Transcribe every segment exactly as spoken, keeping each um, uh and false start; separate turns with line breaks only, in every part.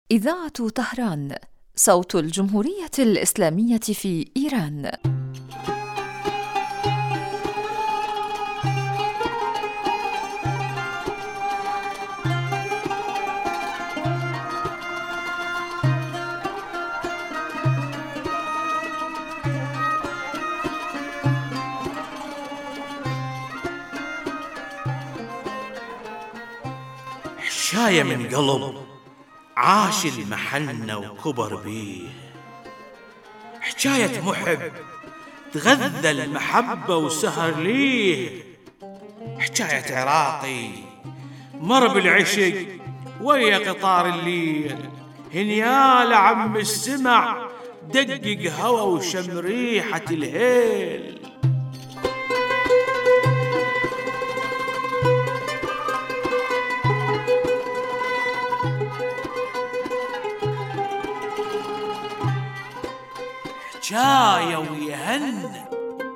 إذاعة طهران، صوت الجمهورية الإسلامية في إيران.
حشاية من قلب عاش المحنة وكبر بيه، حكاية محب تغذى المحبة وسهر ليه، حكاية عراقي مر بالعشق ويا قطار الليل، هنيال عم السمع دقق هوى وشم ريحة الهيل. حكاية ويهنى.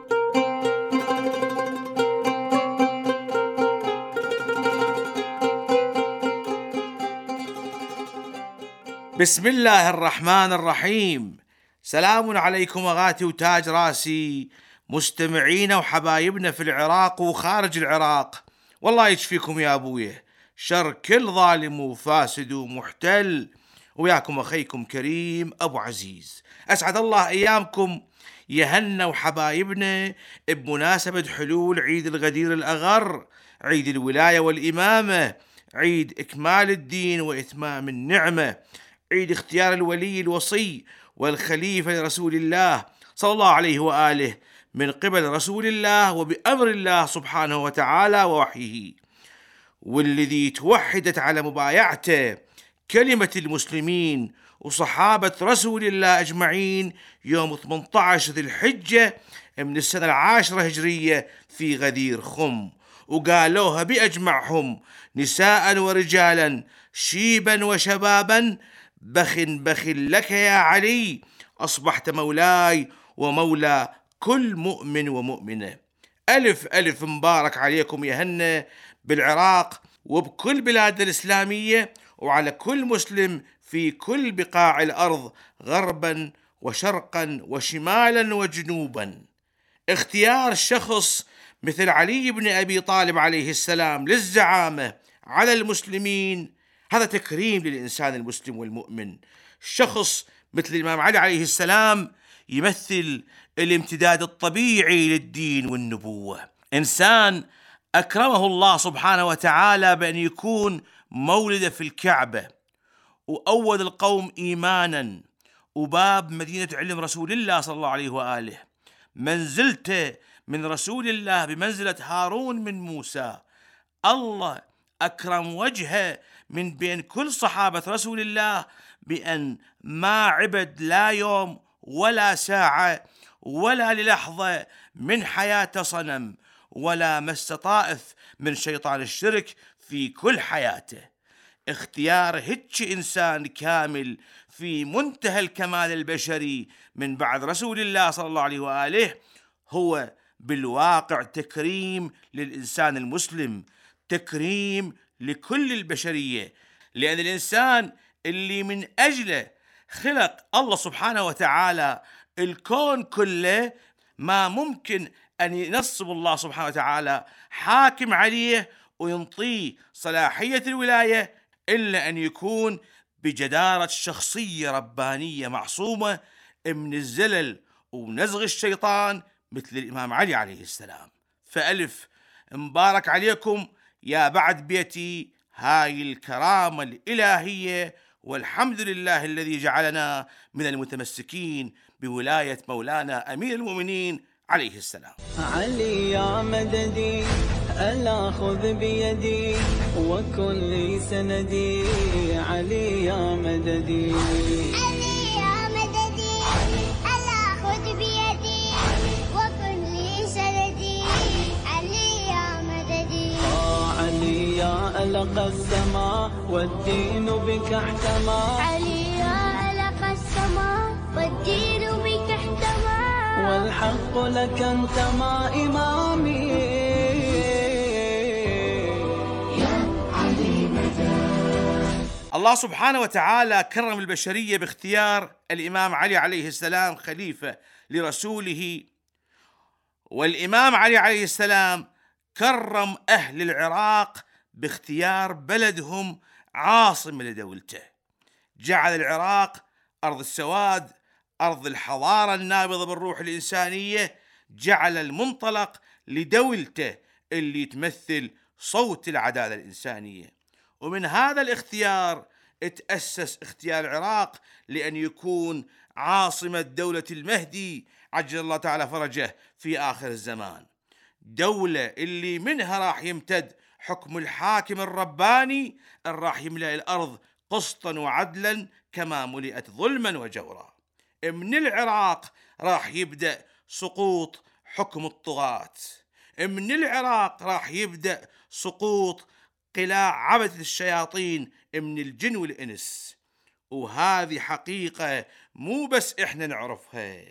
بسم الله الرحمن الرحيم. سلام عليكم أغاتي وتاج راسي، مستمعين وحبايبنا في العراق وخارج العراق، والله يشفيكم يا أبويه شر كل ظالم وفاسد ومحتل، وياكم أخيكم كريم أبو عزيز. أسعد الله أيامكم يهنا وحبايبنا بمناسبة حلول عيد الغدير الأغر، عيد الولاية والإمامة، عيد إكمال الدين وإتمام النعمة، عيد اختيار الولي الوصي والخليفة لرسول الله صلى الله عليه وآله من قبل رسول الله وبأمر الله سبحانه وتعالى ووحيه، والذي توحدت على مبايعته كلمة المسلمين وصحابة رسول الله أجمعين يوم ثمانية عشر ذي الحجة من السنة العاشرة هجرية في غدير خم، وقالوها بأجمعهم نساء ورجالا شيبا وشبابا: بخ بخ لك يا علي، أصبحت مولاي ومولى كل مؤمن ومؤمنة. ألف ألف مبارك عليكم يهنا بالعراق وبكل بلاد الإسلامية، وعلى كل مسلم في كل بقاع الأرض غربا وشرقا وشمالا وجنوبا. اختيار شخص مثل علي بن أبي طالب عليه السلام للزعامة على المسلمين هذا تكريم للإنسان المسلم والمؤمن. شخص مثل الإمام علي عليه السلام يمثل الامتداد الطبيعي للدين والنبوة، إنسان أكرمه الله سبحانه وتعالى بأن يكون مولده في الكعبة، وأول القوم إيمانا، وباب مدينة علم رسول الله صلى الله عليه وآله، منزلته من رسول الله بمنزلة هارون من موسى. الله أكرم وجهه من بين كل صحابة رسول الله بأن ما عبد لا يوم ولا ساعة ولا للحظة من حياته صنم، ولا مس طائف من شيطان الشرك في كل حياته. اختيار هيك إنسان كامل في منتهى الكمال البشري من بعد رسول الله صلى الله عليه وآله هو بالواقع تكريم للإنسان المسلم، تكريم لكل البشرية، لأن الإنسان اللي من أجله خلق الله سبحانه وتعالى الكون كله ما ممكن أن ينصب الله سبحانه وتعالى حاكم عليه وينطيه صلاحية الولاية إلا أن يكون بجدارة شخصية ربانية معصومة من الزلل ونزغ الشيطان مثل الإمام علي عليه السلام. فألف مبارك عليكم يا بعد بيتي هاي الكرامة الإلهية، والحمد لله الذي جعلنا من المتمسكين بولاية مولانا أمير المؤمنين عليه السلام.
علي يا مددي ألا خذ بيدي وكن لي سندي، علي يا مددي
علي يا مددي ألا خذ بيدي وكن لي سندي، علي يا مددي.
آه علي يا ألق السماء والدين بك احتمى،
علي يا ألق السماء والدين بك احتمى،
والحق لك انتمى إمامي.
الله سبحانه وتعالى كرم البشرية باختيار الإمام علي عليه السلام خليفة لرسوله، والإمام علي عليه السلام كرم أهل العراق باختيار بلدهم عاصمة لدولته. جعل العراق أرض السواد، أرض الحضارة النابضة بالروح الإنسانية، جعل المنطلق لدولته اللي تمثل صوت العدالة الإنسانية. ومن هذا الاختيار تأسس اختيار العراق لأن يكون عاصمة دولة المهدي عجل الله تعالى فرجه في آخر الزمان، دولة اللي منها راح يمتد حكم الحاكم الرباني اللي راح يملأ الأرض قسطا وعدلا كما ملئت ظلما وجورا. من العراق راح يبدأ سقوط حكم الطغاة، من العراق راح يبدأ سقوط قلاع عبث الشياطين من الجن والإنس. وهذه حقيقة مو بس إحنا نعرفها،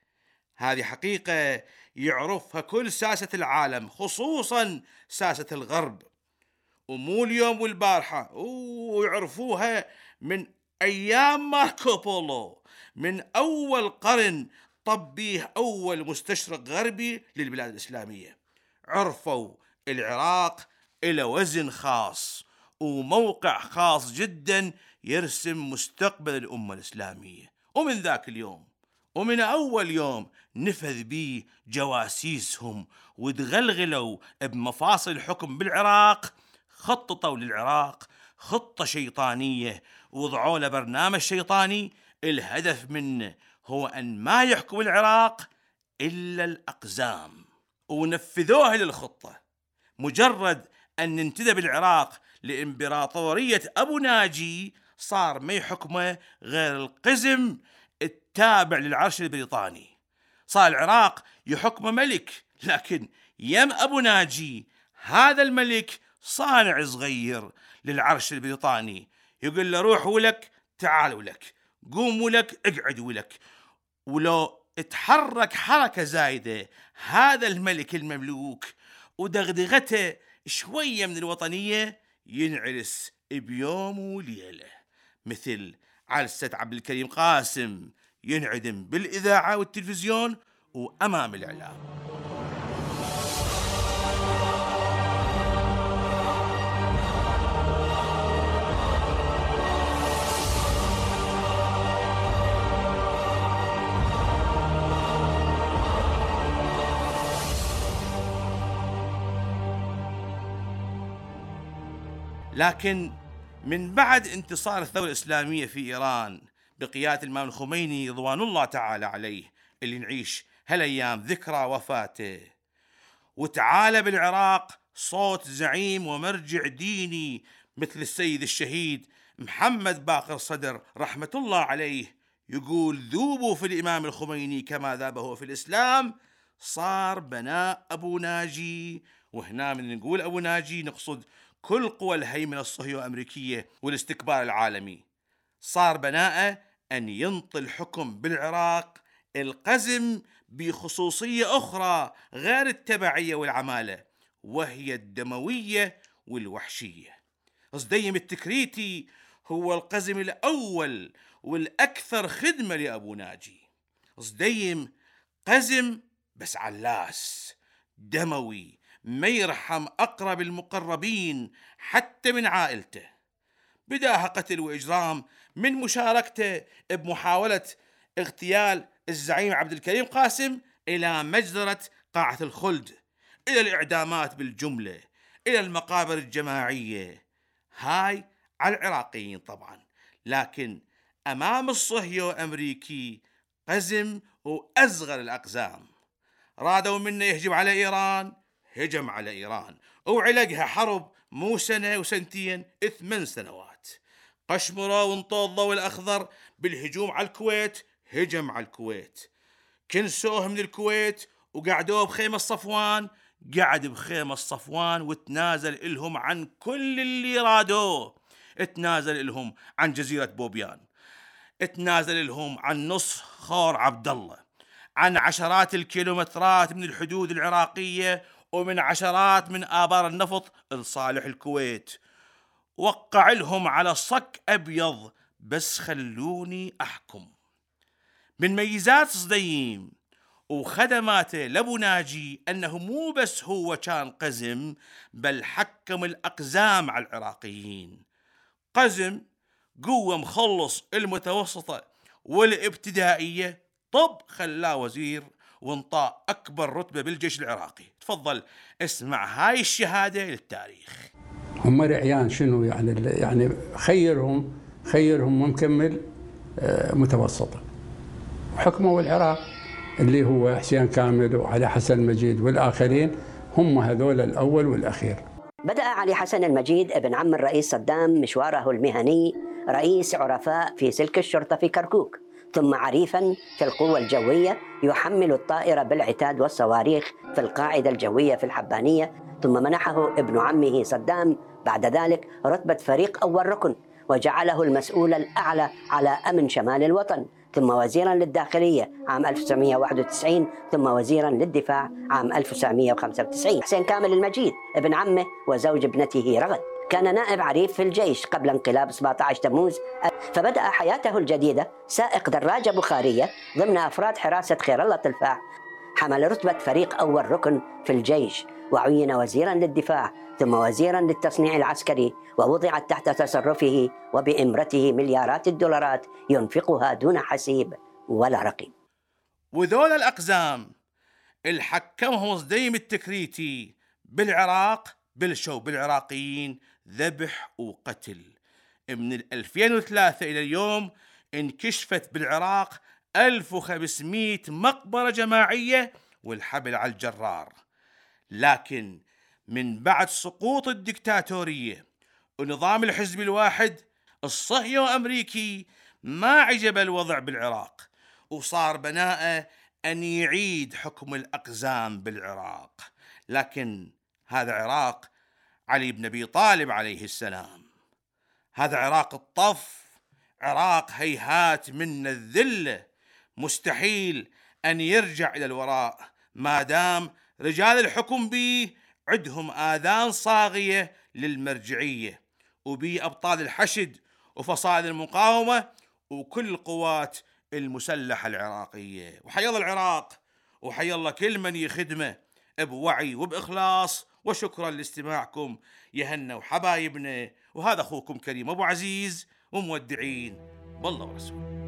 هذه حقيقة يعرفها كل ساسة العالم، خصوصا ساسة الغرب، ومو اليوم والبارحة، ويعرفوها من أيام ماركو بولو، من أول قرن طب بيه أول مستشرق غربي للبلاد الإسلامية. عرفوا العراق إلى وزن خاص وموقع خاص جدا يرسم مستقبل الأمة الإسلامية. ومن ذاك اليوم ومن أول يوم نفذ بيه جواسيسهم وتغلغلوا بمفاصل الحكم بالعراق، خططوا للعراق خطة شيطانية ووضعوا له برنامج شيطاني الهدف منه هو أن ما يحكم العراق إلا الأقزام، ونفذوها للخطة. مجرد أن ننتدب العراق لإمبراطورية أبو ناجي صار ما يحكمه غير القزم التابع للعرش البريطاني. صار العراق يحكمه ملك، لكن يم أبو ناجي هذا الملك صانع صغير للعرش البريطاني، يقول له روح ولك تعال ولك، قوم ولك اقعد ولك. ولو اتحرك حركة زايدة هذا الملك المملوك ودغدغته شوية من الوطنية ينعرس بيوم وليلة، مثل عرسة عبد الكريم قاسم ينعدم بالإذاعة والتلفزيون وأمام الإعلام. لكن من بعد انتصار الثورة الإسلامية في إيران بقيادة الإمام الخميني رضوان الله تعالى عليه، اللي نعيش هالأيام ذكرى وفاته، وتعالى بالعراق صوت زعيم ومرجع ديني مثل السيد الشهيد محمد باقر صدر رحمة الله عليه يقول ذوبوا في الإمام الخميني كما ذابه في الإسلام. صار بناء أبو ناجي، وهنا من نقول أبو ناجي نقصد كل قوى الهيمنة الصهيونية الأمريكية والاستكبار العالمي. صار بناءه أن ينطي الحكم بالعراق القزم بخصوصية أخرى غير التبعية والعمالة، وهي الدموية والوحشية. صديم التكريتي هو القزم الأول والأكثر خدمة لأبو ناجي. صديم قزم بس علاس دموي ما يرحم أقرب المقربين حتى من عائلته. بداها قتل وإجرام من مشاركته بمحاولة اغتيال الزعيم عبد الكريم قاسم إلى مجزرة قاعة الخلد، إلى الإعدامات بالجملة، إلى المقابر الجماعية. هاي على العراقيين طبعا، لكن أمام الصهيو أمريكي قزم وأصغر الأقزام. رادوا منه يهجم على إيران، هجم على إيران وعلقها حرب مو سنة وسنتين، ثمان سنوات. قشمرة وانطوا الضوء الأخضر بالهجوم على الكويت، هجم على الكويت. كنسوه من الكويت وقعدوه بخيمة صفوان، قعد بخيمة صفوان وتنازل إلهم عن كل اللي رادوه. تنازل إلهم عن جزيرة بوبيان، تنازل إلهم عن نصف خور عبد الله، عن عشرات الكيلومترات من الحدود العراقية ومن عشرات من آبار النفط لصالح الكويت. وقع لهم على صك أبيض، بس خلوني أحكم. من ميزات صديم وخدماته لأبو ناجي أنه مو بس هو كان قزم، بل حكم الأقزام على العراقيين. قزم قوة مخلص المتوسطة والابتدائية، طب خلاه وزير وانطاه أكبر رتبة بالجيش العراقي. تفضل اسمع هاي الشهادة للتاريخ.
هم رعيان شنو يعني؟ يعني خيرهم خيرهم مكمل متوسطة، وحكموا العراق اللي هو حسين كامل وعلي حسن المجيد والآخرين، هم هذول الأول والأخير.
بدأ علي حسن المجيد ابن عم الرئيس صدام مشواره المهني رئيس عرفاء في سلك الشرطة في كركوك، ثم عريفا في القوة الجوية يحمل الطائرة بالعتاد والصواريخ في القاعدة الجوية في الحبانية، ثم منحه ابن عمه صدام بعد ذلك رتبة فريق أول ركن، وجعله المسؤول الأعلى على أمن شمال الوطن، ثم وزيرا للداخلية عام ألف وتسعمئة وواحد وتسعين، ثم وزيرا للدفاع عام ألف وتسعمئة وخمسة وتسعين. حسين كامل المجيد ابن عمه وزوج ابنته رغد كان نائب عريف في الجيش قبل انقلاب سبعة عشر تموز، فبدأ حياته الجديدة سائق دراجة بخارية ضمن أفراد حراسة خير الله تلفاح. حمل رتبة فريق أول ركن في الجيش، وعين وزيرا للدفاع ثم وزيرا للتصنيع العسكري، ووضعت تحت تصرفه وبإمرته مليارات الدولارات ينفقها دون حسيب ولا رقيب.
وذول الأقزام اللي حكمهم صديم التكريتي بالعراق بلشوا بالعراقيين ذبح وقتل. من ألفين وثلاثة إلى اليوم انكشفت بالعراق ألف وخمسمئة مقبرة جماعية والحبل على الجرار. لكن من بعد سقوط الدكتاتورية ونظام الحزب الواحد الصهيوني وأمريكي ما عجب الوضع بالعراق، وصار بناءه أن يعيد حكم الأقزام بالعراق. لكن هذا عراق علي بن أبي طالب عليه السلام، هذا عراق الطف، عراق هيهات من الذلة، مستحيل أن يرجع إلى الوراء ما دام رجال الحكم بيه عندهم آذان صاغية للمرجعية، وبيه أبطال الحشد وفصائل المقاومة وكل القوات المسلحة العراقية. وحي الله العراق وحي الله كل من يخدمه بوعي وبإخلاص. وشكرا لاستماعكم يهنا وحبايبنا، وهذا أخوكم كريم أبو عزيز، ومودعين بالله ورسوله.